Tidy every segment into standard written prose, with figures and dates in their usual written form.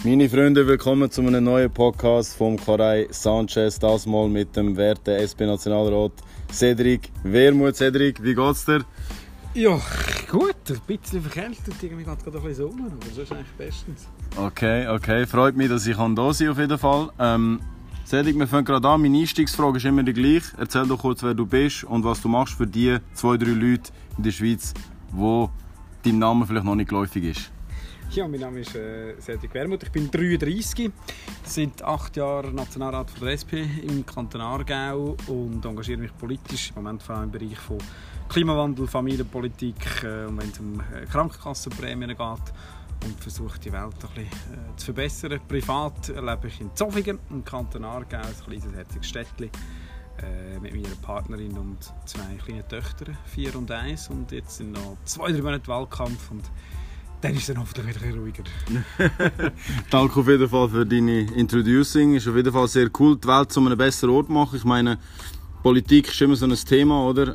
Meine Freunde, willkommen zu einem neuen Podcast vom Karei Sanchez. Das mal mit dem werten SP-Nationalrat Cedric Wermuth. Cedric, wie geht's dir? Ja, gut. Ein bisschen verkältet. Irgendwie geht gerade ein bisschen Sommer, aber das ist eigentlich bestens. Okay. Freut mich, dass ich da sein kann, auf jeden Fall. Cedric, wir fangen gerade an. Meine Einstiegsfrage ist immer die gleiche. Erzähl doch kurz, wer du bist und was du machst für die 2-3 Leute in der Schweiz, wo dein Name vielleicht noch nicht geläufig ist. Ja, mein Name ist Cedric Wermuth. Ich bin 33, seit 8 Jahren Nationalrat von der SP im Kanton Aargau und engagiere mich politisch im Moment vor allem im Bereich von Klimawandel, Familienpolitik und wenn es um Krankenkassenprämien geht und versuche die Welt ein bisschen zu verbessern. Privat lebe ich in Zofingen im Kanton Aargau, ein kleines herziges Städtchen mit meiner Partnerin und 2 kleinen Töchtern, 4 und 1 und jetzt sind noch 2-3 Monate Wahlkampf und dann ist es hoffentlich wieder ruhiger. Danke auf jeden Fall für deine Introducing. Es ist auf jeden Fall sehr cool, die Welt zu einem besseren Ort zu machen. Ich meine, Politik ist immer so ein Thema, oder?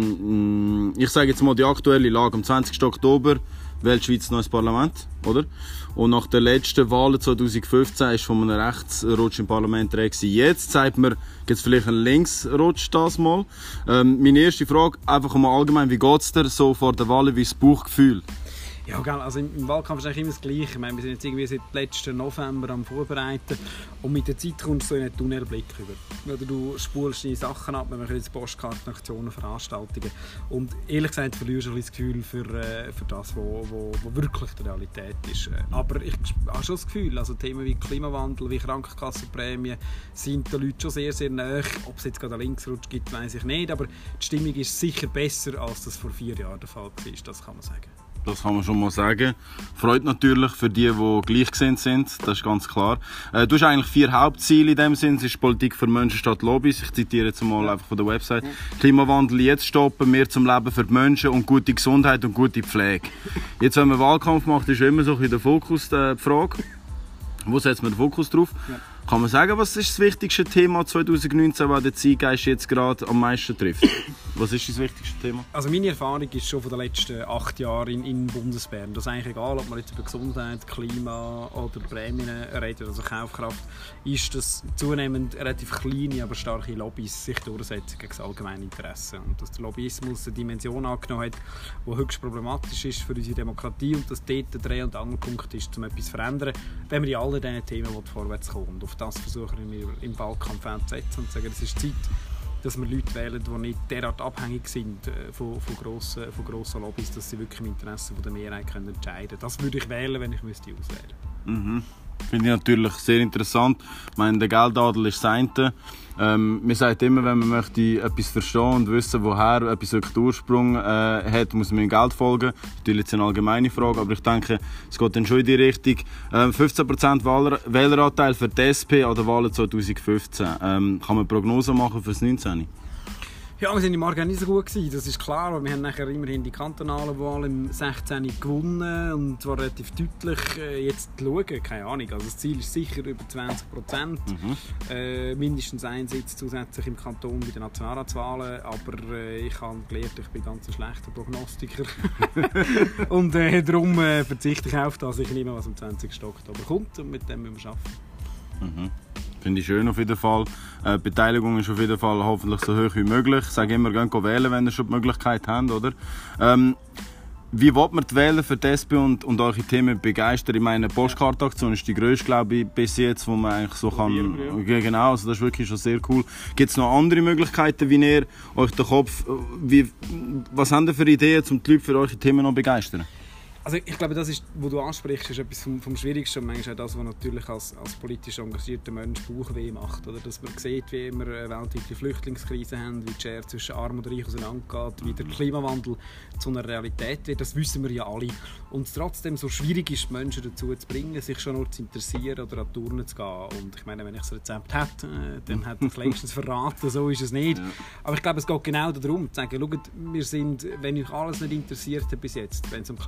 Ich sage jetzt mal die aktuelle Lage. Am 20. Oktober wählt die Schweiz ein neues Parlament, oder? Und nach der letzten Wahl 2015 war von einem Rechtsrutsch im Parlament drin. Jetzt sagt man, gibt es vielleicht einen Linksrutsch das mal. Meine erste Frage, einfach mal allgemein, wie geht es dir so vor der Wahl, wie das Bauchgefühl? Ja, also im Wahlkampf ist eigentlich immer das Gleiche. Ich meine, wir sind jetzt irgendwie seit letzten November am Vorbereiten und mit der Zeit kommst du so in einen Tunnelblick über. Oder du spulst deine Sachen ab, wir machen jetzt Postkarten, Aktionen, Veranstaltungen und ehrlich gesagt verlierst du ein bisschen das Gefühl für das, was wirklich die Realität ist. Aber ich habe schon das Gefühl, also Themen wie Klimawandel, wie Krankenkassenprämien sind den Leuten schon sehr, sehr nahe. Ob es jetzt gerade einen Linksrutsch gibt, weiß ich nicht, aber die Stimmung ist sicher besser, als das vor 4 Jahren der Fall war, das kann man sagen. Das kann man schon mal sagen. Freut natürlich für die gleichgesinnt sind, das ist ganz klar. Du hast eigentlich 4 Hauptziele in dem Sinn. Es ist Politik für Menschen statt Lobbys. Ich zitiere jetzt mal einfach von der Website. Klimawandel jetzt stoppen, mehr zum Leben für die Menschen und gute Gesundheit und gute Pflege. Jetzt, wenn man Wahlkampf macht, ist immer so ein der Fokus die Frage. Wo setzt man den Fokus drauf? Ja. Kann man sagen, was ist das wichtigste Thema 2019, das der Zeitgeist jetzt gerade am meisten trifft? Was ist das wichtigste Thema? Also meine Erfahrung ist schon von den letzten 8 Jahren in Bundesbern. Das ist eigentlich egal, ob man jetzt über Gesundheit, Klima oder Prämien redet, also Kaufkraft, ist dass zunehmend relativ kleine, aber starke Lobbys sich durchsetzen gegen das allgemeine Interesse. Und dass der Lobbyismus eine Dimension angenommen hat, die höchst problematisch ist für unsere Demokratie und dass dort der Dreh- und Angelpunkt ist, um etwas zu verändern, wenn man in allen diesen Themen vorwärts kommt. Und auf das versuchen wir im Wahlkampf zu setzen und zu sagen, es ist Zeit, dass wir Leute wählen, die nicht derart abhängig sind von grossen Lobbys, dass sie wirklich im Interesse der Mehrheit entscheiden können. Das würde ich wählen, wenn ich auswählen müsste. Finde ich natürlich sehr interessant. Ich meine, der Geldadel ist das eine. Man sagt immer, wenn man möchte etwas verstehen und wissen, woher etwas wirklich Ursprung hat, muss man dem Geld folgen. Das ist natürlich eine allgemeine Frage, aber ich denke, es geht dann schon in die Richtung. 15% Wähleranteil für die SP an den Wahlen 2015. Kann man Prognosen machen für das 19? Ja, wir waren im Aargau nicht so gut gewesen, das ist klar, aber wir haben nachher immerhin die kantonalen Wahlen im 16. gewonnen und zwar relativ deutlich. Jetzt schauen, keine Ahnung, also das Ziel ist sicher über 20%, mindestens ein Sitz zusätzlich im Kanton bei den Nationalratswahlen, aber ich habe gelernt, ich bin ganz ein schlechter Prognostiker und darum verzichte ich auf das, ich nehme, was am 20. Oktober kommt und mit dem müssen wir arbeiten. Finde ich schön auf jeden Fall. Die Beteiligung ist auf jeden Fall hoffentlich so hoch wie möglich. Ich sage immer, geht wählen, wenn ihr schon die Möglichkeit habt, oder? Wie will man die Wähler für die SP und eure Themen begeistern? Ich meine, die Postkartenaktion ist die grösste, glaube ich, bis jetzt, wo man eigentlich so kann. Ja, genau, also das ist wirklich schon sehr cool. Gibt es noch andere Möglichkeiten, wie ihr euch den Kopf, was habt ihr für Ideen, um die Leute für eure Themen noch begeistern? Also ich glaube, das ist, was du ansprichst, ist etwas vom Schwierigsten und manchmal auch das, was natürlich als politisch engagierter Mensch Bauchweh macht. Oder? Dass man sieht, wie wir weltweit die Flüchtlingskrise haben, wie die Schere zwischen Arm und Reich auseinandergeht, wie der Klimawandel zu einer Realität wird. Das wissen wir ja alle. Und es trotzdem so schwierig ist, Menschen dazu zu bringen, sich schon nur zu interessieren oder an die Turnen zu gehen. Und ich meine, wenn ich das Rezept hätte, dann hätte ich längstens verraten, so ist es nicht. Ja. Aber ich glaube, es geht genau darum, zu sagen, schaut, wir sind, wenn euch alles nicht interessiert hat bis jetzt, wenn es um Klimakrise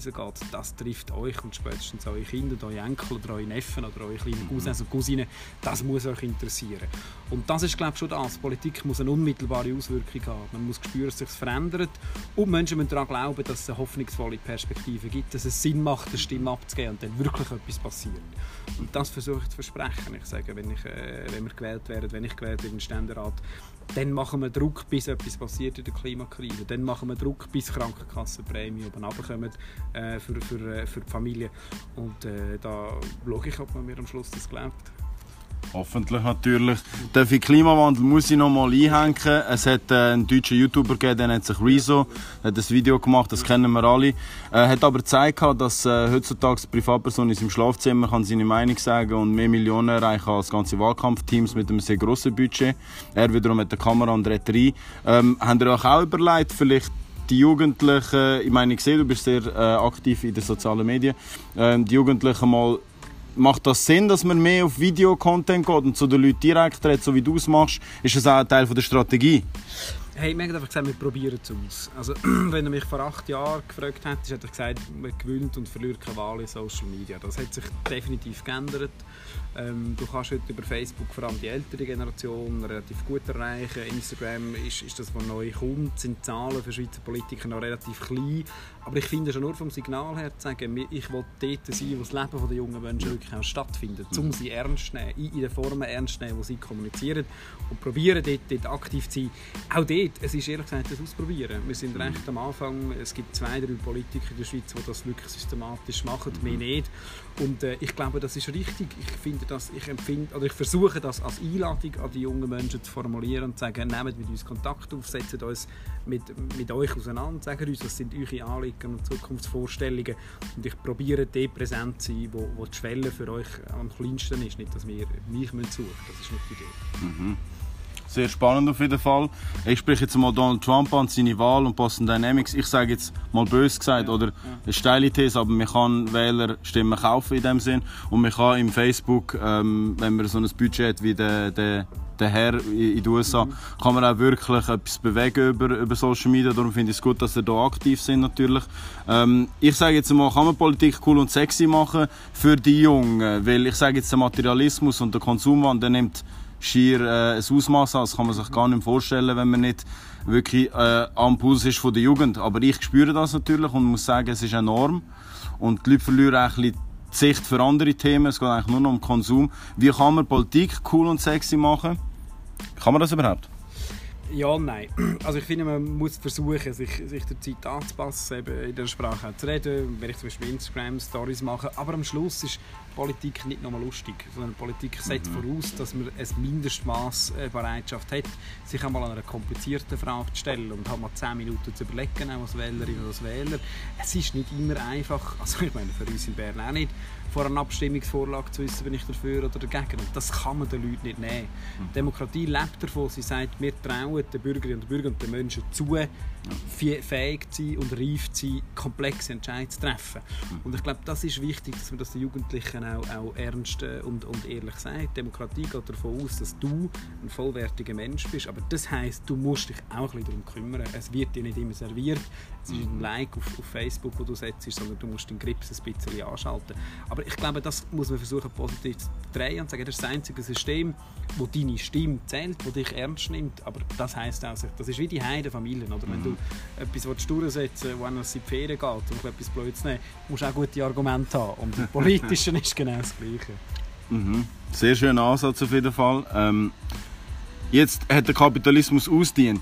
Klimakrise geht, das trifft euch und spätestens eure Kinder, eure Enkel oder eure Neffen oder eure kleinen Cousins und Cousinen. Das muss euch interessieren. Und das ist, glaube ich, schon das. Politik muss eine unmittelbare Auswirkung haben. Man muss spüren, dass es sich verändert und Menschen müssen daran glauben, dass es eine hoffnungsvolle Perspektive gibt, dass es Sinn macht, eine Stimme abzugeben und dann wirklich etwas passiert. Und das versuche ich zu versprechen. Ich sage, wenn wir gewählt werden, wenn ich gewählt werde in den Ständerat, dann machen wir Druck, bis etwas passiert in der Klimakrise. Dann machen wir Druck, bis Krankenkassenprämien oben runterkommen für die Familie. Und da schaue ich, ob man mir am Schluss das glaubt. Hoffentlich natürlich. Der Klimawandel muss ich noch mal einhängen. Es hat einen deutschen YouTuber gegeben, der nennt sich Rezo. Er hat ein Video gemacht, das kennen wir alle. Er hat aber gezeigt, dass heutzutage eine Privatperson in seinem Schlafzimmer kann seine Meinung sagen und mehr Millionen erreichen als ganze Wahlkampfteams mit einem sehr grossen Budget. Er wiederum mit der Kamera und redet rein. Habt ihr euch auch überlegt, vielleicht die Jugendlichen, ich meine, ich sehe, du bist sehr aktiv in den sozialen Medien, die Jugendlichen mal, macht das Sinn, dass man mehr auf Videocontent geht und zu den Leuten direkt redet, so wie du es machst? Ist das auch ein Teil der Strategie? Hey, wir haben einfach gesagt, wir probieren es aus. Also, wenn du mich vor 8 Jahren gefragt hättest, hätte ich gesagt, man gewinnt und verliert keine Wahl in Social Media. Das hat sich definitiv geändert. Du kannst heute über Facebook vor allem die ältere Generation relativ gut erreichen. Instagram ist das, was neu kommt. Sind die Zahlen für Schweizer Politiker noch relativ klein. Aber ich finde schon nur vom Signal her zu sagen, ich will dort sein, wo das Leben der jungen Menschen wirklich auch stattfindet, um sie ernst zu nehmen, in den Formen ernst zu nehmen, die sie kommunizieren und probieren dort aktiv zu sein. Auch dort, es ist ehrlich gesagt das Ausprobieren. Wir sind recht am Anfang. Es gibt 2, 3 Politiker in der Schweiz, die das wirklich systematisch machen, mehr nicht. Und ich glaube, das ist richtig. Ich versuche das als Einladung an die jungen Menschen zu formulieren und zu sagen, nehmt mit uns Kontakt auf, setzt uns mit euch auseinander, sagt uns, was sind eure Anliegen und Zukunftsvorstellungen. Und ich probiere dort präsent zu sein, wo die Schwelle für euch am kleinsten ist. Nicht, dass wir mich suchen müssen. Das ist nicht die Idee. Sehr spannend auf jeden Fall. Ich spreche jetzt mal Donald Trump an, seine Wahl und Boston Dynamics. Ich sage jetzt mal böse gesagt, oder eine steile These, aber man kann Wählerstimmen kaufen in dem Sinn. Und man kann im Facebook, wenn man so ein Budget hat wie der Herr in den USA, kann man auch wirklich etwas bewegen über Social Media. Darum finde ich es gut, dass sie hier aktiv sind natürlich. Ich sage jetzt mal, kann man Politik cool und sexy machen für die Jungen? Weil ich sage jetzt, der Materialismus und der Konsumwandel nimmt schier ein Ausmaß an. Das kann man sich gar nicht vorstellen, wenn man nicht wirklich am Puls ist von der Jugend. Aber ich spüre das natürlich und muss sagen, es ist enorm. Und die Leute verlieren auch ein bisschen die Sicht für andere Themen. Es geht eigentlich nur noch um Konsum. Wie kann man Politik cool und sexy machen? Kann man das überhaupt? Ja und nein. Also ich finde, man muss versuchen, sich der Zeit anzupassen, eben in der Sprache auch zu reden, wenn ich zum Beispiel Instagram-Stories mache. Aber am Schluss ist Politik nicht nur lustig, sondern Politik setzt voraus, dass man ein Mindestmaß Bereitschaft hat, sich einmal einer komplizierten Frage zu stellen und hat mal 10 Minuten zu überlegen, auch als Wählerin oder als Wähler. Es ist nicht immer einfach, also ich meine für uns in Bern auch nicht, vor einer Abstimmungsvorlage zu wissen, bin ich dafür oder dagegen. Und das kann man den Leuten nicht nehmen. Demokratie lebt davon, sie sagt, wir trauen den Bürgerinnen und Bürgern und den Menschen zu, fähig zu sein und reif zu sein, komplexe Entscheidungen zu treffen. Und ich glaube, das ist wichtig, dass man das den Jugendlichen auch ernst und ehrlich sagt. Demokratie geht davon aus, dass du ein vollwertiger Mensch bist, aber das heisst, du musst dich auch ein bisschen darum kümmern. Es wird dir nicht immer serviert, es ist ein Like auf Facebook, wo du setzt, sondern du musst den Grips ein bisschen anschalten. Aber ich glaube, das muss man versuchen, positiv zu drehen und sagen, das ist das einzige System, wo deine Stimme zählt, das dich ernst nimmt. Aber das heisst auch, das ist wie die Heidenfamilien. Oder wenn du etwas durchsetzen willst, wo einer in die Ferien geht und etwas Blödes nehmen, musst du auch gute Argumente haben. Und im Politischen ist genau das Gleiche. Sehr schöner Ansatz auf jeden Fall. Jetzt hat der Kapitalismus ausgedient.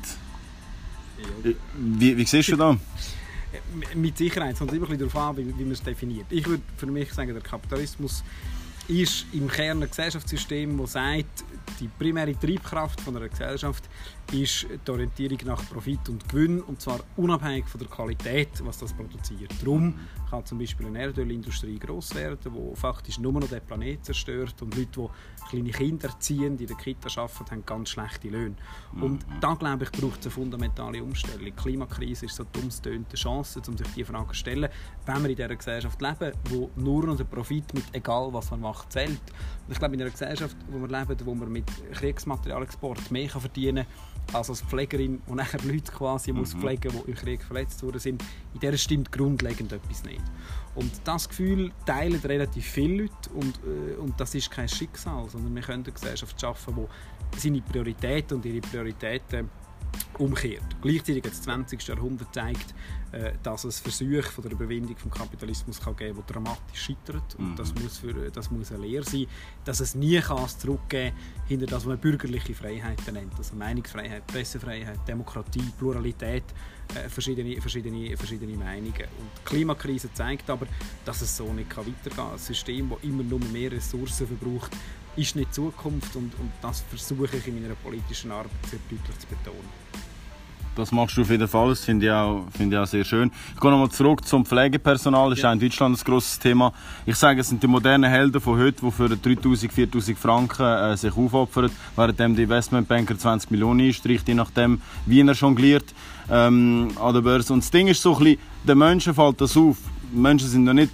Wie siehst du das? Mit Sicherheit, es kommt immer ein bisschen darauf an, wie man es definiert. Ich würde für mich sagen, der Kapitalismus ist im Kern ein Gesellschaftssystem, das sagt, die primäre Treibkraft von einer Gesellschaft ist die Orientierung nach Profit und Gewinn, und zwar unabhängig von der Qualität, was das produziert. Darum kann zum Beispiel eine Erdölindustrie gross werden, die faktisch nur noch den Planeten zerstört, und Leute, die kleine Kinder erziehen, die in der Kita arbeiten, haben ganz schlechte Löhne. Und da, glaube ich, braucht es eine fundamentale Umstellung. Die Klimakrise ist so dumm, es tönt, eine Chance, um sich diese Frage zu stellen, wenn wir in dieser Gesellschaft leben, wo nur noch der Profit mit egal was man macht zählt. Und ich glaube, in einer Gesellschaft, wo wir leben, wo man mit Kriegsmaterialexport mehr verdienen kann, also als Pflegerin, die nachher Leute quasi muss pflegen, die im Krieg verletzt worden sind, in der stimmt grundlegend etwas nicht. Und das Gefühl teilen relativ viele Leute und das ist kein Schicksal, sondern wir können eine Gesellschaft schaffen, die seine Prioritäten und ihre Prioritäten umkehrt. Gleichzeitig hat das 20. Jahrhundert gezeigt, dass es Versuche von der Überwindung des Kapitalismus kann geben kann, die dramatisch scheitert. Und das muss eine Lehre sein, dass es nie zurückgeben kann hinter das, was man bürgerliche Freiheiten nennt. Also Meinungsfreiheit, Pressefreiheit, Demokratie, Pluralität, verschiedene Meinungen. Und die Klimakrise zeigt aber, dass es so nicht weitergehen kann. Ein System, das immer nur mehr Ressourcen verbraucht, ist nicht Zukunft und das versuche ich in meiner politischen Arbeit sehr deutlich zu betonen. Das machst du auf jeden Fall, das finde ich auch sehr schön. Ich gehe nochmal zurück zum Pflegepersonal, das ist auch in Deutschland ein grosses Thema. Ich sage, es sind die modernen Helden von heute, die für 3'000, 4'000 Franken sich aufopfern, während die Investmentbanker 20 Millionen einstreicht, je nachdem, wie er jongliert an der Börse. Und das Ding ist so ein bisschen, den Menschen fällt das auf. Die Menschen sind noch nicht...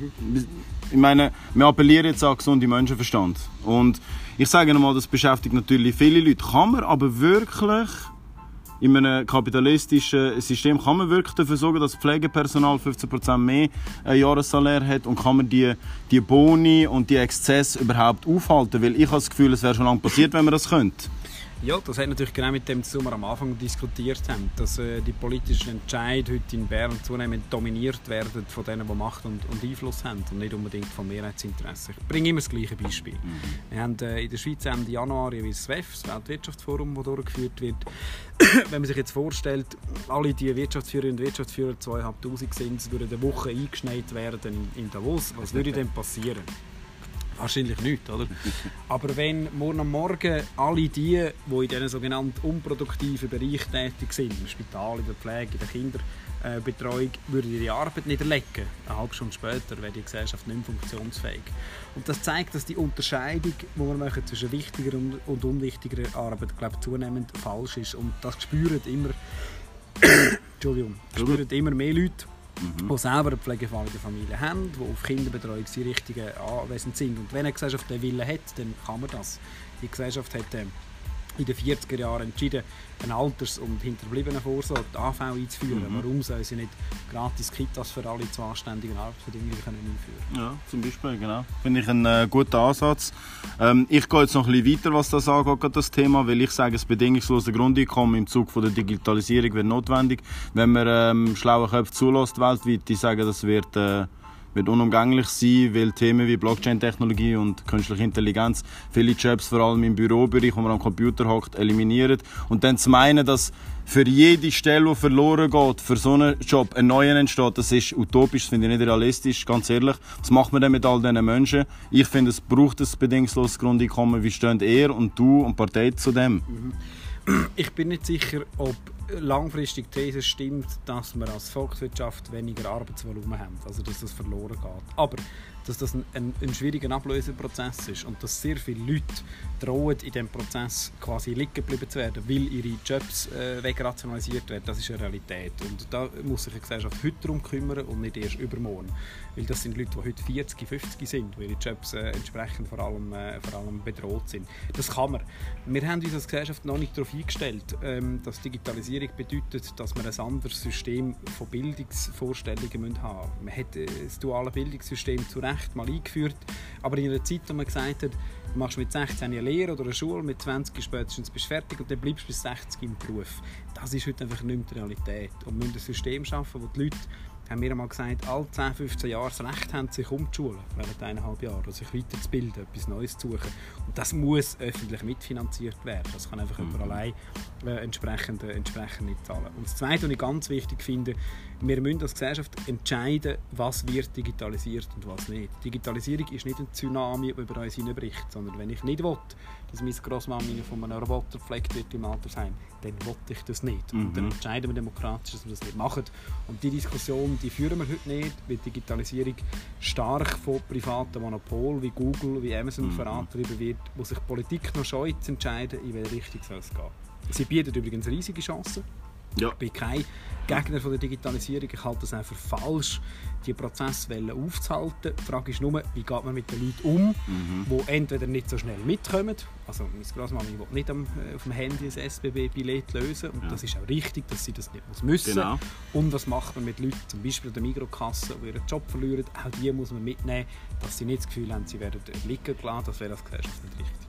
Ich meine, wir appellieren jetzt an gesunden Menschenverstand. Und ich sage nochmal, das beschäftigt natürlich viele Leute. Kann man aber wirklich in einem kapitalistischen System wirklich dafür sorgen, dass das Pflegepersonal 15% mehr Jahressalär hat und kann man die Boni und die Exzesse überhaupt aufhalten? Weil ich habe das Gefühl, es wäre schon lange passiert, wenn man das könnte. Ja, das hat natürlich genau mit dem zu tun, was wir am Anfang diskutiert haben, dass die politischen Entscheidungen heute in Bern zunehmend dominiert werden von denen, die Macht und Einfluss haben und nicht unbedingt vom Mehrheitsinteresse. Ich bringe immer das gleiche Beispiel. Wir haben in der Schweiz Ende Januar das WEF, das Weltwirtschaftsforum, das durchgeführt wird. Wenn man sich jetzt vorstellt, alle die Wirtschaftsführerinnen und Wirtschaftsführer, 2'500 sind, es würde eine Woche eingeschneit werden in Davos. Was würde denn passieren? Wahrscheinlich nicht, oder? Aber wenn morgen am Morgen alle die in diesen sogenannten unproduktiven Bereichen tätig sind, im Spital, in der Pflege, in der Kinderbetreuung, würden ihre Arbeit niederlegen. Eine halbe Stunde später wäre die Gesellschaft nicht mehr funktionsfähig. Und das zeigt, dass die Unterscheidung, die wir machen zwischen wichtiger und unwichtiger Arbeit, glaube ich, zunehmend falsch ist. Und das spüren immer mehr Leute, die selber einen Pflegefall in der Familie haben, die auf Kinderbetreuung die richtigen anwesend sind. Und wenn eine Gesellschaft den Willen hat, dann kann man das. Die Gesellschaft hat in den 40er Jahren entschieden, eine Alters- und Hinterbliebenenvorsorge, die AV, einzuführen. Warum soll sie nicht gratis Kitas für alle zu anständigen Arbeitsbedingungen einführen? Ja, zum Beispiel, genau. Finde ich einen guten Ansatz. Ich gehe jetzt noch ein bisschen weiter, was das angeht, das Thema, weil ich sage, das bedingungslose Grundeinkommen im Zuge der Digitalisierung wird notwendig. Wenn man schlaue Köpfe zulässt weltweit, die sagen, das wird unumgänglich sein, weil Themen wie Blockchain-Technologie und künstliche Intelligenz viele Jobs, vor allem im Bürobereich, wo man am Computer hockt, eliminieren. Und dann zu meinen, dass für jede Stelle, die verloren geht, für so einen Job ein neuer entsteht, das ist utopisch, das finde ich nicht realistisch, ganz ehrlich. Was macht man denn mit all diesen Menschen? Ich finde, es braucht ein bedingungsloses Grundeinkommen. Wie stehen er und du und die Partei zu dem? Ich bin nicht sicher, ob langfristig die These stimmt, dass wir als Volkswirtschaft weniger Arbeitsvolumen haben, also dass das verloren geht. Aber dass das ein schwieriger Ablöseprozess ist und dass sehr viele Leute drohen, in diesem Prozess quasi liegen geblieben zu werden, weil ihre Jobs wegrationalisiert werden, das ist eine Realität. Und da muss sich eine Gesellschaft heute darum kümmern und nicht erst übermorgen. Weil das sind Leute, die heute 40, 50 sind, weil ihre Jobs entsprechend vor allem bedroht sind. Das kann man. Wir haben uns als Gesellschaft noch nicht darauf eingestellt, dass Digitalisierung bedeutet, dass wir ein anderes System von Bildungsvorstellungen haben müssen. Man hat das duale Bildungssystem zu Recht mal eingeführt, aber in einer Zeit, wo man gesagt hat, du machst mit 16 eine Lehre oder eine Schule, mit 20 spätestens bist du fertig und dann bleibst du bis 60 im Beruf. Das ist heute einfach nicht mehr die Realität. Und wir müssen ein System schaffen, wo die Leute, haben wir einmal gesagt, alle 10, 15 Jahre das Recht haben, sich umzuschulen, während 1,5 Jahre, sich weiterzubilden, etwas Neues zu suchen. Und das muss öffentlich mitfinanziert werden. Das kann einfach jemand allein entsprechend nicht zahlen. Und das Zweite, was ich ganz wichtig finde, wir müssen als Gesellschaft entscheiden, was wird digitalisiert und was nicht. Digitalisierung ist nicht ein Tsunami, der über uns hineinbricht, sondern wenn ich nicht will, dass meine Grossmami von einem Roboter gepflegt wird im Altersheim, dann will ich das nicht. Und dann entscheiden wir demokratisch, dass wir das nicht machen. Und die Diskussion, die führen wir heute nicht, weil Digitalisierung stark von privaten Monopolen wie Google, wie Amazon vorangetrieben wird, wo sich Politik noch scheut zu entscheiden, in welche Richtung soll es gehen. Sie bietet übrigens riesige Chancen. Ja. Ich bin kein Gegner von der Digitalisierung. Ich halte es auch für falsch, die Prozesswelle aufzuhalten. Die Frage ist nur, wie geht man mit den Leuten um, die entweder nicht so schnell mitkommen. Also meine Grossmama will nicht auf dem Handy ein SBB-Billett lösen. Und das ist auch richtig, dass sie das nicht müssen. Genau. Und was macht man mit Leuten, zum Beispiel an der Mikrokasse, die ihren Job verlieren? Auch die muss man mitnehmen, dass sie nicht das Gefühl haben, sie werden liegen gelassen. Das wäre als Gesellschaft nicht richtig.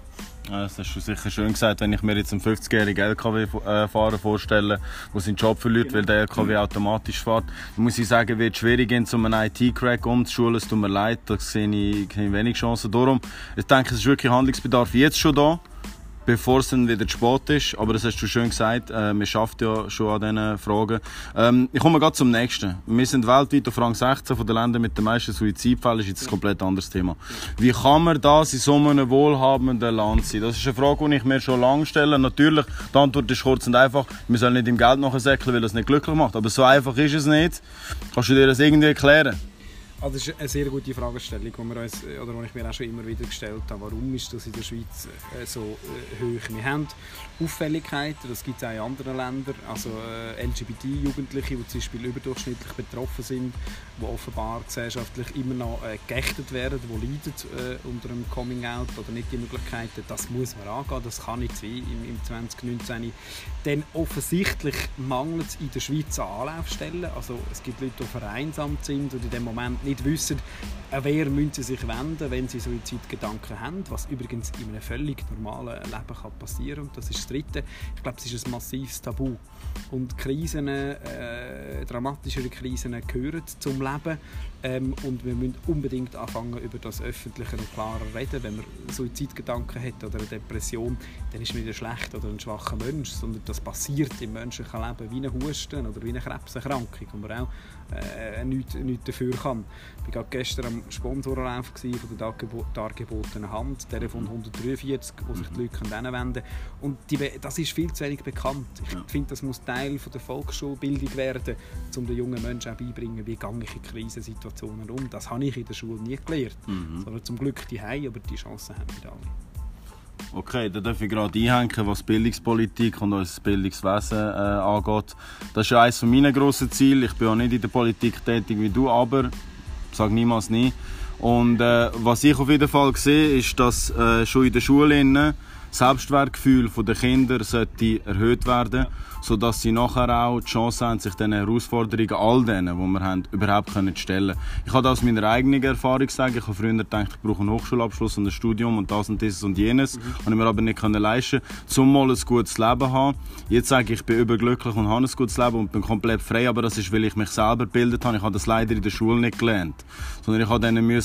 Ja, das hast du sicher schön gesagt, wenn ich mir jetzt einen 50-jährigen LKW-Fahrer vorstelle, der seinen Job verliert, weil der LKW automatisch fährt, dann muss ich sagen, wird es schwierig, um einen IT-Crack umzuschulen. Es tut mir leid, da sehe ich wenig Chancen. Darum, ich denke, es ist wirklich Handlungsbedarf jetzt schon da, bevor es dann wieder zu spät ist. Aber das hast du schön gesagt, wir arbeiten ja schon an diesen Fragen. Ich komme gerade zum nächsten. Wir sind weltweit auf Rang 16 von den Ländern mit den meisten Suizidfällen. Das ist jetzt ein komplett anderes Thema. Wie kann man das in so einem wohlhabenden Land sein? Das ist eine Frage, die ich mir schon lange stelle. Natürlich, die Antwort ist kurz und einfach. Wir sollen nicht im Geld nachsäckeln, weil das nicht glücklich macht. Aber so einfach ist es nicht. Kannst du dir das irgendwie erklären? Also das ist eine sehr gute Fragestellung, die ich mir auch schon immer wieder gestellt habe. Warum ist das in der Schweiz so hoch? Wir haben Auffälligkeiten, das gibt es auch in anderen Ländern. Also LGBT-Jugendliche, die zum Beispiel überdurchschnittlich betroffen sind, die offenbar gesellschaftlich immer noch geächtet werden, die leiden unter einem Coming-out oder nicht die Möglichkeiten. Das muss man angehen, das kann nicht sein im 2019. Denn offensichtlich mangelt es in der Schweiz an Anlaufstellen. Also es gibt Leute, die vereinsamt sind und in dem Moment nicht wissen, an wer müssen sie sich wenden, wenn sie Suizidgedanken haben, was übrigens in einem völlig normalen Leben kann passieren kann. Das ist das Dritte. Ich glaube, es ist ein massives Tabu. Und Krisen, dramatischere Krisen gehören zum Leben. Und wir müssen unbedingt anfangen, über das Öffentliche und klarer reden. Wenn man Suizidgedanken hat oder eine Depression, dann ist man nicht ein schlechter oder ein schwacher Mensch, sondern das passiert im menschlichen Leben wie ein Husten oder wie eine Krebserkrankung, wo man auch nichts dafür kann. Ich war gestern am Sponsorenlauf von der dargebotenen Hand, der von 143, wo sich die Leute hinwenden können. Und das ist viel zu wenig bekannt. Ich finde, das muss Teil von der Volksschulbildung werden, um den jungen Menschen auch beibringen, wie gehe ich in Krisensituationen um. Das habe ich in der Schule nie gelernt, sondern zum Glück die Hause, aber die Chancen haben nicht alle. Okay, da darf ich gerade einhängen, was Bildungspolitik und unser Bildungswesen angeht. Das ist ja eines meiner grossen Ziele. Ich bin auch nicht in der Politik tätig wie du, aber ich sage niemals nie. Und was ich auf jeden Fall sehe, ist, dass schon in der Schule das Selbstwertgefühl der Kinder sollte erhöht werden, sodass sie nachher auch die Chance haben, sich den Herausforderungen, all denen, die wir haben, überhaupt zu stellen. Ich kann das aus meiner eigenen Erfahrung sagen. Ich habe früher gedacht, ich brauche einen Hochschulabschluss und ein Studium und das und dieses und jenes. Habe ich mir aber nicht leisten können, um mal ein gutes Leben zu haben. Jetzt sage ich, ich bin überglücklich und habe ein gutes Leben und bin komplett frei, aber das ist, weil ich mich selber gebildet habe. Ich habe das leider in der Schule nicht gelernt, sondern ich habe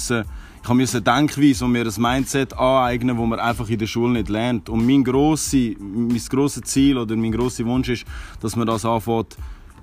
eine Denkweise und mir ein Mindset aneignen, das man einfach in der Schule nicht lernt. Und mein grosses Ziel oder mein grosser Wunsch ist, dass man das anfängt,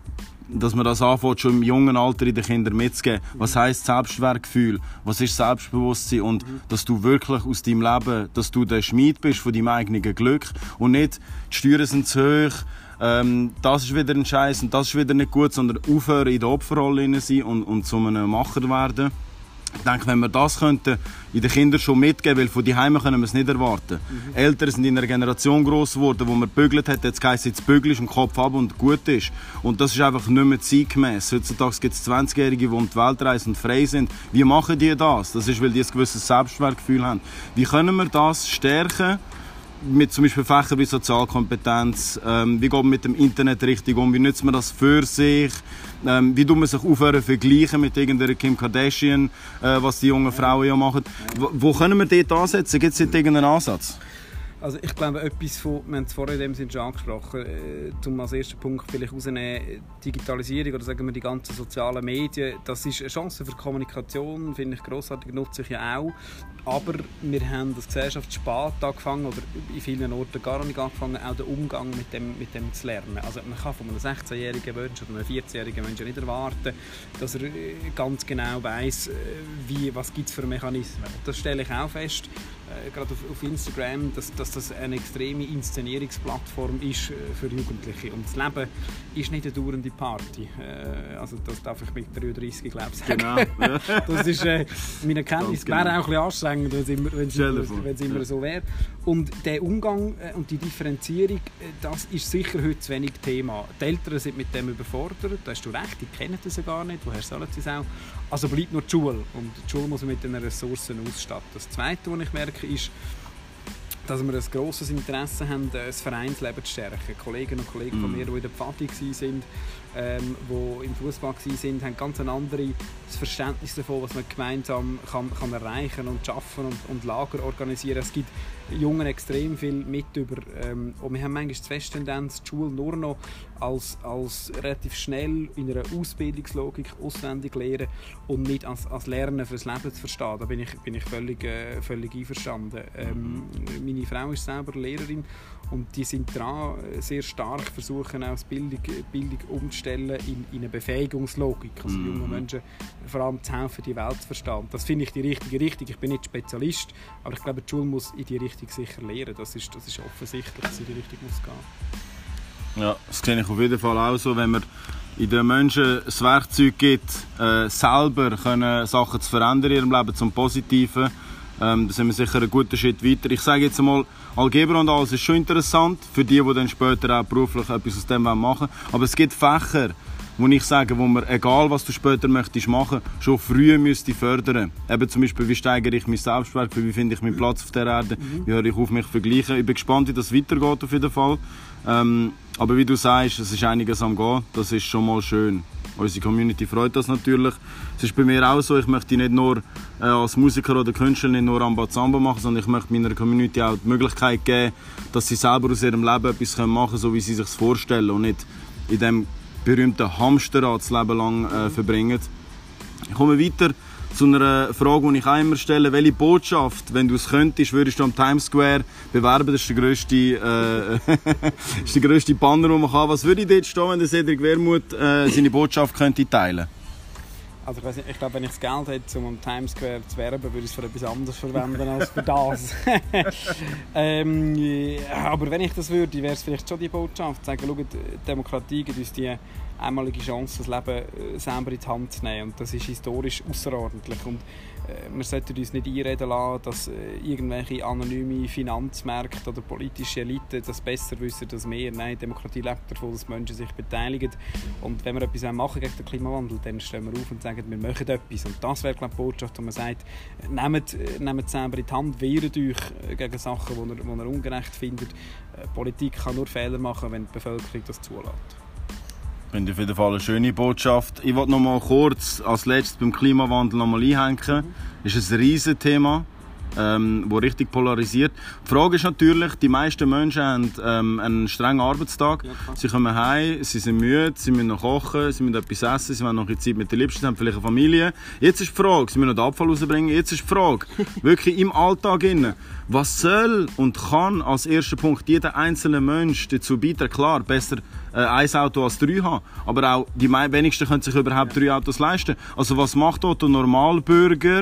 schon im jungen Alter in den Kindern mitzugeben. Was heisst Selbstwertgefühl? Was ist Selbstbewusstsein? Und dass du wirklich aus deinem Leben, dass du der Schmied bist von deinem eigenen Glück und nicht, die Steuern sind zu hoch, das ist wieder ein Scheiß und das ist wieder nicht gut, sondern aufhören in der Opferrolle zu sein und zu einem Macher werden. Ich denke, wenn wir das könnten in den Kindern schon mitgeben, weil von daheim können wir es nicht erwarten. Eltern sind in einer Generation gross geworden, wo man bügelt hat, jetzt heisst es, jetzt bügelst und Kopf ab und gut ist. Und das ist einfach nicht mehr zeitgemäss. Heutzutage gibt es 20-Jährige, die um die Welt reisen und frei sind. Wie machen die das? Das ist, weil die ein gewisses Selbstwertgefühl haben. Wie können wir das stärken? Mit zum Beispiel Fächern wie Sozialkompetenz, wie geht man mit dem Internet richtig um, wie nutzt man das für sich, wie tut man sich aufhören vergleichen mit irgendeiner Kim Kardashian, was die jungen Frauen ja machen. Wo können wir dort ansetzen? Gibt es irgendeinen Ansatz? Also ich glaube, wir haben es vorher in dem Sinne schon angesprochen, um als ersten Punkt vielleicht rausnehmen, Digitalisierung oder sagen wir die ganzen sozialen Medien, das ist eine Chance für Kommunikation, finde ich grossartig, nutze ich ja auch. Aber wir haben als Gesellschaft spät angefangen, oder in vielen Orten gar nicht angefangen, auch den Umgang mit dem zu lernen. Also man kann von einem 16-jährigen Menschen oder einem 14-jährigen Menschen nicht erwarten, dass er ganz genau weiss, was gibt es für Mechanismen. Das stelle ich auch fest. gerade auf Instagram, dass das eine extreme Inszenierungsplattform ist für Jugendliche. Und das Leben ist nicht eine dauernde Party. Also das darf ich mit 33, glaube ich, sagen. Genau. Ja. Das ist meine Erkenntnis. Genau. Wäre auch ein bisschen anstrengend, wenn es immer so wäre. Und der Umgang und die Differenzierung, das ist sicher heute zu wenig Thema. Die Eltern sind mit dem überfordert, da hast du recht, die kennen das ja gar nicht, woher sollen sie es auch? Also bleibt nur die Schule und die Schule muss man mit den Ressourcen ausstatten. Das Zweite, was ich merke, ist, dass wir ein grosses Interesse haben, das Vereinsleben zu stärken. Kolleginnen und Kollegen von mir, die in der Pfadi waren, die im Fußball waren, haben ganz ein anderes Verständnis davon, was man gemeinsam kann erreichen und schaffen und Lager organisieren. Es gibt Jungen extrem viel mit über. Und wir haben manchmal die feste Tendenz, die Schule nur noch als relativ schnell in einer Ausbildungslogik auswendig lehren und nicht als Lernen fürs Leben zu verstehen. Da bin ich völlig einverstanden. Meine Frau ist selber Lehrerin und die sind dran, sehr stark versuchen, auch Bildung umzustellen in eine Befähigungslogik. Also junge Menschen vor allem zu helfen, die Welt zu verstehen. Das finde ich die richtige Richtung. Ich bin nicht Spezialist, aber ich glaube, die Schule muss in die Richtung sicher lehren. Das ist offensichtlich, dass sie in die Richtung muss gehen. Ja, das sehe ich auf jeden Fall auch so, wenn man in den Menschen das Werkzeug gibt, selber können Sachen zu verändern in ihrem Leben zum Positiven. Da sind wir sicher einen guten Schritt weiter. Ich sage jetzt einmal, Algebra und alles ist schon interessant, für die dann später auch beruflich etwas aus dem machen wollen. Aber es gibt Fächer, wo ich sage, wo man, egal was du später möchtest machen, schon früh müsste fördern. Eben zum Beispiel, wie steigere ich mein Selbstwert, wie finde ich meinen Platz auf der Erde, wie höre ich auf mich zu vergleichen. Ich bin gespannt, wie das weitergeht auf jeden Fall. Aber wie du sagst, es ist einiges am Gehen, das ist schon mal schön. Unsere Community freut das natürlich. Es ist bei mir auch so, ich möchte nicht nur als Musiker oder Künstler nicht nur Rambazamba machen, sondern ich möchte meiner Community auch die Möglichkeit geben, dass sie selber aus ihrem Leben etwas machen können, so wie sie sich vorstellen und nicht in dem berühmten Hamsterrad das Leben lang verbringen. Ich komme weiter zu einer Frage, die ich auch immer stelle. Welche Botschaft, wenn du es könntest, würdest du am Times Square bewerben? Das ist der grösste Banner, den man kann. Was würde dort stehen, wenn der Cedric Wermuth seine Botschaft könnte teilen? Also ich glaube, wenn ich das Geld hätte, um am Times Square zu werben, würde ich es für etwas anderes verwenden als für das. Aber wenn ich das würde, wäre es vielleicht schon die Botschaft, sagen, schau, die Demokratie gibt uns die einmalige Chance, das Leben selber in die Hand zu nehmen. Und das ist historisch außerordentlich. Und wir sollten uns nicht einreden lassen, dass irgendwelche anonyme Finanzmärkte oder politische Eliten das besser wissen als wir. Nein, Demokratie lebt davon, dass Menschen sich beteiligen. Und wenn wir etwas machen gegen den Klimawandel, dann stehen wir auf und sagen, wir machen etwas. Und das wäre, glaube ich, die Botschaft, wo man sagt, nehmt es selber in die Hand, wehrt euch gegen Sachen, die ihr ungerecht findet. Politik kann nur Fehler machen, wenn die Bevölkerung das zulässt. Ich finde auf jeden Fall eine schöne Botschaft. Ich wollte noch mal kurz als letztes beim Klimawandel noch mal einhängen. Das ist ein riesiges Thema, das richtig polarisiert. Die Frage ist natürlich, die meisten Menschen haben einen strengen Arbeitstag. Ja, sie kommen heim, sie sind müde, sie müssen noch kochen, sie müssen etwas essen, sie wollen noch Zeit mit den Liebsten, haben vielleicht eine Familie. Jetzt ist die Frage, sie müssen noch den Abfall rausbringen. Jetzt ist die Frage, wirklich im Alltag innen, was soll und kann als erster Punkt jeder einzelne Mensch dazu beitragen? Klar, besser ein Auto als 3 haben, aber auch die wenigsten können sich überhaupt 3 Autos leisten. Also was macht dort der Normalbürger?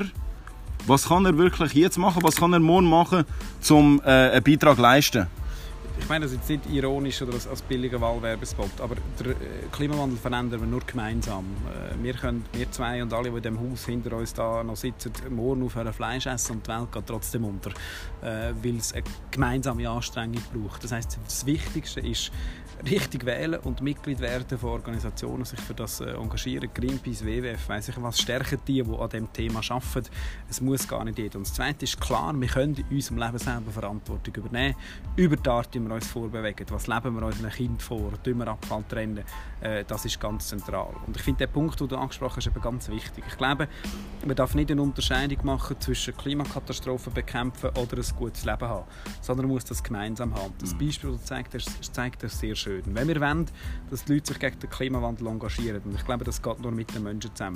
Was kann er wirklich jetzt machen? Was kann er morgen machen, um einen Beitrag zu leisten? Ich meine das jetzt nicht ironisch oder als billiger Wahlwerbespot, aber den Klimawandel verändern wir nur gemeinsam. Wir zwei und alle, die in diesem Haus hinter uns da noch sitzen, morgen aufhören Fleisch essen und die Welt geht trotzdem unter, weil es eine gemeinsame Anstrengung braucht. Das heisst, das Wichtigste ist, richtig wählen und Mitglied werden von Organisationen, sich für das engagieren. Greenpeace, WWF, weiss ich was, stärken die an diesem Thema arbeiten. Es muss gar nicht jeder. Und das Zweite ist klar, wir können in unserem Leben selber Verantwortung übernehmen. Über die Art, wie wir uns vorbewegen. Was leben wir unseren Kindern vor? Tun wir Abfall trennen? Das ist ganz zentral. Und ich finde, der Punkt, den du angesprochen hast, ist eben ganz wichtig. Ich glaube, man darf nicht eine Unterscheidung machen zwischen Klimakatastrophen bekämpfen oder ein gutes Leben haben, sondern man muss das gemeinsam haben. Das Beispiel, das zeigt das sehr schön. Wenn wir wollen, dass die Leute sich gegen den Klimawandel engagieren, und ich glaube, das geht nur mit den Menschen zusammen,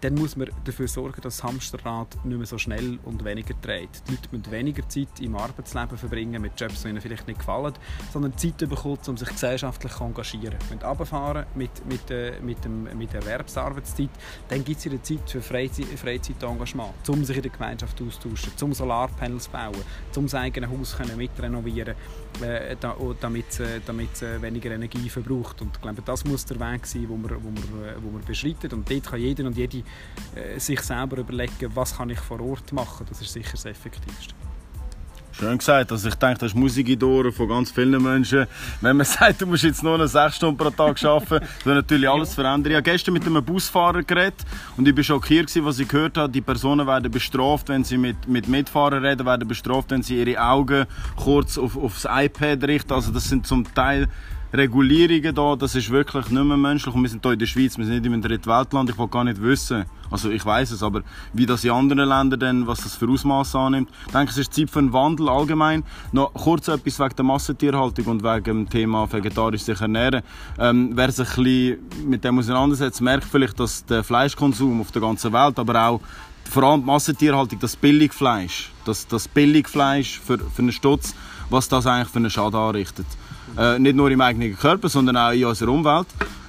dann muss man dafür sorgen, dass das Hamsterrad nicht mehr so schnell und weniger dreht. Die Leute müssen weniger Zeit im Arbeitsleben verbringen mit Jobs, die ihnen vielleicht nicht gefallen, sondern Zeit bekommen, um sich gesellschaftlich zu engagieren. Wenn sie runterfahren mit der Erwerbsarbeitszeit, dann gibt es wieder Zeit für Freizeitengagement, um sich in der Gemeinschaft auszutauschen, um Solarpanels zu bauen, um das eigene Haus mitrenovieren, damit es weniger Energie verbraucht. Und ich glaube, das muss der Weg sein, wo man beschreitet. Und dort kann jeder und jede sich selber überlegen, was kann ich vor Ort machen. Das ist sicher das Effektivste. Schön gesagt. Also ich denke, das ist Musik in den Ohren von ganz vielen Menschen. Wenn man sagt, du musst jetzt nur noch 6 Stunden pro Tag arbeiten, dann wird natürlich alles verändern. Ich habe gestern mit einem Busfahrer geredet und ich war schockiert, was ich gehört habe. Die Personen werden bestraft, wenn sie mit Mitfahrern reden, werden bestraft, wenn sie ihre Augen kurz aufs iPad richten. Also das sind zum Teil Regulierungen da, das ist wirklich nicht mehr menschlich. Und wir sind hier in der Schweiz, wir sind nicht in einem Drittweltland. Ich will gar nicht wissen, also ich weiss es, aber wie das in anderen Ländern dann, was das für Ausmaße annimmt. Ich denke, es ist Zeit für einen Wandel allgemein. Noch kurz etwas wegen der Massentierhaltung und wegen dem Thema vegetarisch sich ernähren. Wer sich ein bisschen mit dem auseinandersetzt, merkt vielleicht, dass der Fleischkonsum auf der ganzen Welt, aber auch vor allem die Massentierhaltung, das Billigfleisch, das Billigfleisch für einen Stutz, was das eigentlich für einen Schaden anrichtet. Nicht nur im eigenen Körper, sondern auch in unserer Umwelt.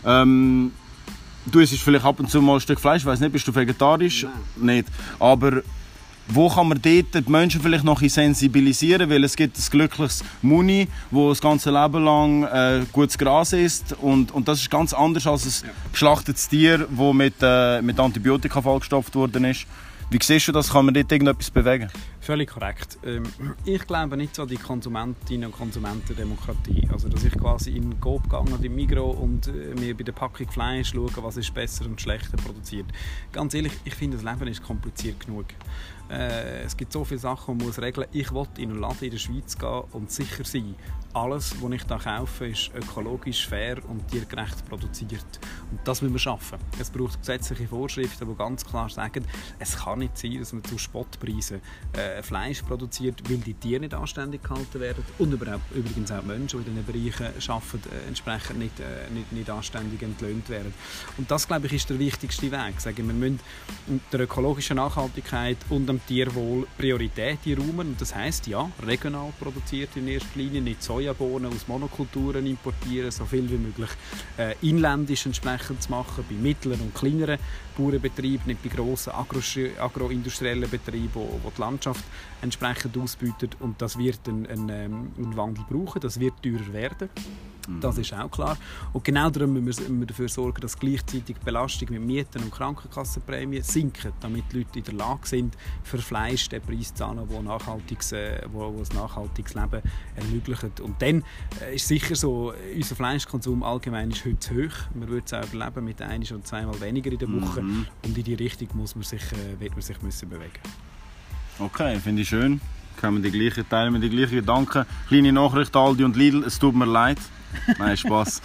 Du isst vielleicht ab und zu mal ein Stück Fleisch, ich weiss nicht, bist du vegetarisch? Nein. Nicht. Aber wo kann man dort die Menschen vielleicht noch sensibilisieren? Weil es gibt ein glückliches Muni, das das ganze Leben lang gutes Gras isst. Und das ist ganz anders als ein geschlachtetes Tier, das mit Antibiotika vollgestopft worden ist. Wie siehst du das? Kann man dort irgendetwas bewegen? Völlig korrekt. Ich glaube nicht so an die Konsumentinnen- und Konsumentendemokratie. Also, dass ich quasi in den Coop gehe oder im Migros und mir bei der Packung Fleisch schaue, was ist besser und schlechter produziert. Ganz ehrlich, ich finde, das Leben ist kompliziert genug. Es gibt so viele Sachen, die man muss regeln muss. Ich will in einen Laden in der Schweiz gehen und sicher sein, alles, was ich da kaufe, ist ökologisch, fair und tiergerecht produziert. Und das müssen wir schaffen. Es braucht gesetzliche Vorschriften, die ganz klar sagen, es kann nicht sein, dass man zu Spottpreisen Fleisch produziert, weil die Tiere nicht anständig gehalten werden und übrigens auch Menschen, die in diesen Bereichen arbeiten, entsprechend nicht anständig entlöhnt werden. Und das, glaube ich, ist der wichtigste Weg. Sagen wir müssen der ökologischen Nachhaltigkeit und dem Tierwohl Priorität einräumen. Und das heisst, ja, regional produziert in erster Linie, nicht Sojabohnen aus Monokulturen importieren, so viel wie möglich inländisch entsprechend zu machen, bei mittleren und kleineren Bauernbetrieben, nicht bei grossen agroindustriellen Betrieben, wo die Landschaft entsprechend ausbietet. Und das wird einen Wandel brauchen, das wird teurer werden. Das ist auch klar. Und genau darum müssen wir dafür sorgen, dass gleichzeitig die Belastung mit Mieten und Krankenkassenprämien sinken, damit die Leute in der Lage sind, für Fleisch den Preis zu zahlen, der ein nachhaltiges Leben ermöglicht. Und dann ist sicher so, unser Fleischkonsum allgemein ist heute zu hoch. Man würde es auch überleben mit 1 oder 2 Mal weniger in der Woche. Und in die Richtung wird man sich bewegen. Okay, finde ich schön. Können wir teilen wir die gleichen Gedanken. Kleine Nachricht, Aldi und Lidl, es tut mir leid. Nein, Spass.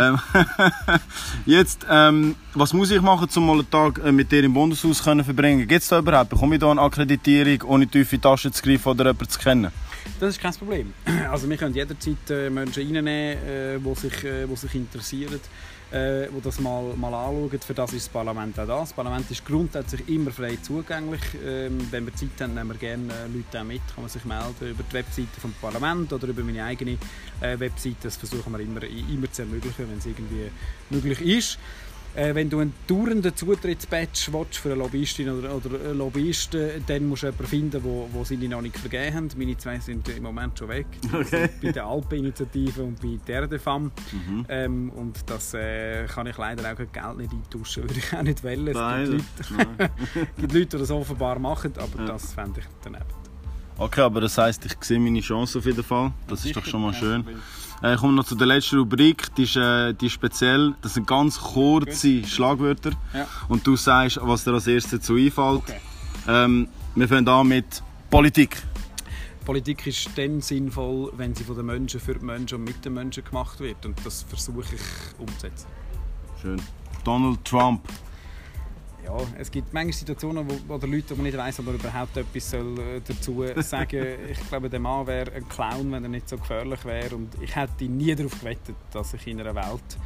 Jetzt, was muss ich machen, um mal einen Tag mit dir im Bundeshaus zu verbringen? Gibt es da überhaupt? Bekomme ich da eine Akkreditierung, ohne tief in die Tasche zu greifen oder jemanden zu kennen? Das ist kein Problem. Also wir können jederzeit Menschen reinnehmen, die sich interessieren, die das mal anschauen. Für das ist das Parlament auch da. Das Parlament ist grundsätzlich immer frei zugänglich. Wenn wir Zeit haben, nehmen wir gerne Leute auch mit. Kann man sich melden über die Webseite des Parlaments oder über meine eigene Webseite. Das versuchen wir immer zu ermöglichen, wenn es irgendwie möglich ist. Wenn du einen dauernden Zutrittsbadge willst für eine Lobbyistin oder einen Lobbyisten, dann musst du jemanden finden, der seine noch nicht vergeben haben. Meine 2 sind im Moment schon weg. Okay. Bei der Alpeninitiative und bei der Erdefam. Und das kann ich leider auch Geld nicht eintauschen, würde ich auch nicht wollen. Es gibt Leute, die das offenbar machen, aber das fände ich daneben. Okay, aber das heisst, ich sehe meine Chance auf jeden Fall. Das ist doch schon mal schön. Ich komme noch zu der letzten Rubrik, die ist speziell. Das sind ganz kurze Schlagwörter. Ja. Und du sagst, was dir als erstes dazu einfällt. Okay. Wir fangen an mit Politik. Politik ist dann sinnvoll, wenn sie von den Menschen für die Menschen und mit den Menschen gemacht wird. Und das versuche ich umzusetzen. Schön. Donald Trump. Ja, es gibt manchmal Situationen, wo der Leute, die nicht weiss, ob er überhaupt etwas dazu sagen soll. Ich glaube, der Mann wäre ein Clown, wenn er nicht so gefährlich wäre. Und ich hätte nie darauf gewettet, dass ich in einer Welt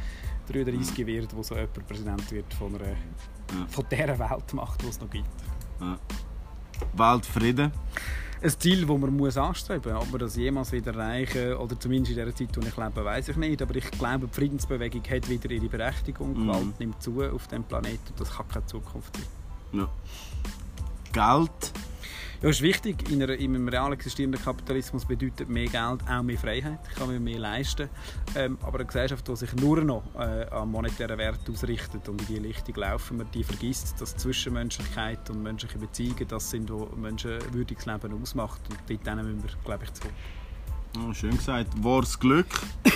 33 wird, wo so jemand Präsident wird von dieser Weltmacht, die es noch gibt. Ja. Weltfrieden? Ein Ziel, das man muss anstreben muss. Ob wir das jemals wieder erreichen, oder zumindest in der Zeit, in der ich lebe, weiß ich nicht. Aber ich glaube, die Friedensbewegung hat wieder ihre Berechtigung. Gewalt nimmt zu auf diesem Planeten und das kann keine Zukunft sein. Ja. Geld? Ja, ist wichtig. In einem real existierenden Kapitalismus bedeutet mehr Geld auch mehr Freiheit. Ich kann mir mehr leisten. Aber eine Gesellschaft, die sich nur noch an monetären Wert ausrichtet und in diese Richtung laufen wir, die vergisst, dass Zwischenmenschlichkeit und menschliche Beziehungen das sind, was menschenwürdiges Leben ausmacht. Und dort müssen wir, glaube ich, zurück. Oh, schön gesagt. Wahres Glück?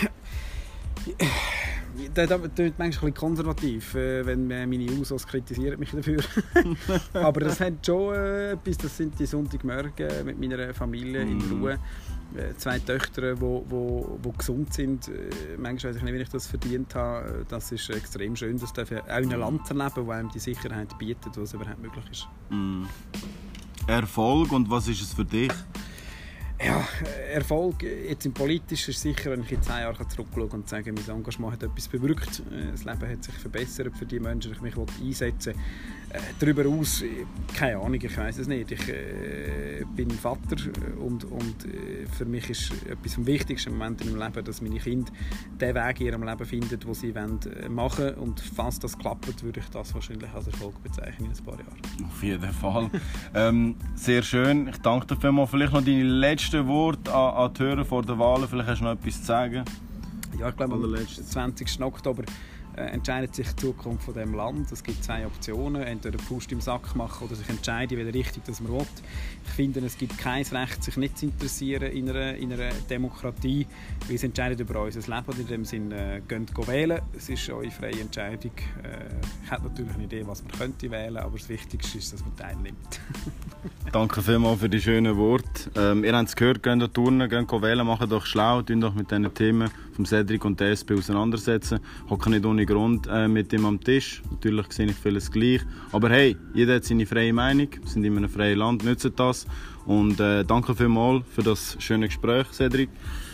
Das klingt manchmal ein bisschen konservativ, wenn meine Usos kritisieren mich dafür. Aber das hat schon etwas, das sind die Sonntagmorgen mit meiner Familie in Ruhe. 2 Töchter, die gesund sind. Manchmal weiß ich nicht, wie ich das verdient habe. Das ist extrem schön, das darf auch in einem Land erleben, wo einem die Sicherheit bietet, was überhaupt möglich ist. Erfolg, und was ist es für dich? Ja, Erfolg jetzt im Politischen ist sicher, wenn ich in 10 Jahren zurückschaue und sage, mein Engagement hat etwas bewirkt. Das Leben hat sich verbessert für die Menschen, die ich mich einsetzen will. Darüber aus, keine Ahnung, ich weiß es nicht. Ich bin Vater und für mich ist etwas vom wichtigsten Moment in meinem Leben, dass meine Kinder den Weg in ihrem Leben finden, den sie machen wollen. Und falls das klappt, würde ich das wahrscheinlich als Erfolg bezeichnen in ein paar Jahren. Auf jeden Fall. Sehr schön. Ich danke dir vielmals. Vielleicht noch deine letzten Worte an die Hörer vor der Wahl. Vielleicht hast du noch etwas zu sagen. Ja, ich glaube, am 20. Oktober entscheidet sich die Zukunft von diesem Land. Es gibt 2 Optionen. Entweder die Faust im Sack machen oder sich entscheiden, in welche Richtung das man will. Ich finde, es gibt kein Recht, sich nicht zu interessieren in einer Demokratie, weil es entscheidet über unser Leben. Und in dem Sinne, geht wählen. Es ist eure freie Entscheidung. Ich habe natürlich eine Idee, was man könnte wählen, aber das Wichtigste ist, dass man teilnimmt. Danke vielmals für die schönen Worte. Ihr habt es gehört, geht an Turnen, geht wählen, macht doch schlau, tun doch mit diesen Themen vom Cedric und der SP auseinandersetzen. Hocke nicht ohne Grund mit ihm am Tisch. Natürlich sehe ich vieles gleich. Aber hey, jeder hat seine freie Meinung. Wir sind in einem freien Land, nützen das. Und danke vielmals für das schöne Gespräch, Cedric.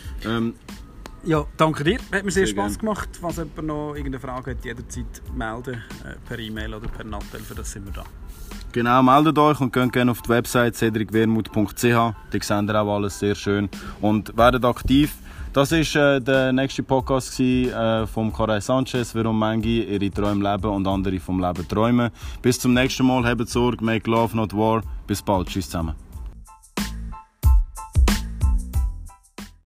Ja, danke dir. Hat mir sehr Spass gemacht. Falls jemand noch irgendeine Frage hat, jederzeit melden. Per E-Mail oder per Nattel, für das sind wir da. Genau, meldet euch und geht gerne auf die Website cedricwermuth.ch. Da seht ihr auch alles sehr schön. Und werdet aktiv. Das war der nächste Podcast von Karay Sanchez, warum manche ihre Träume leben und andere vom Leben träumen. Bis zum nächsten Mal, habt Sorge, make love, not war. Bis bald, tschüss zusammen.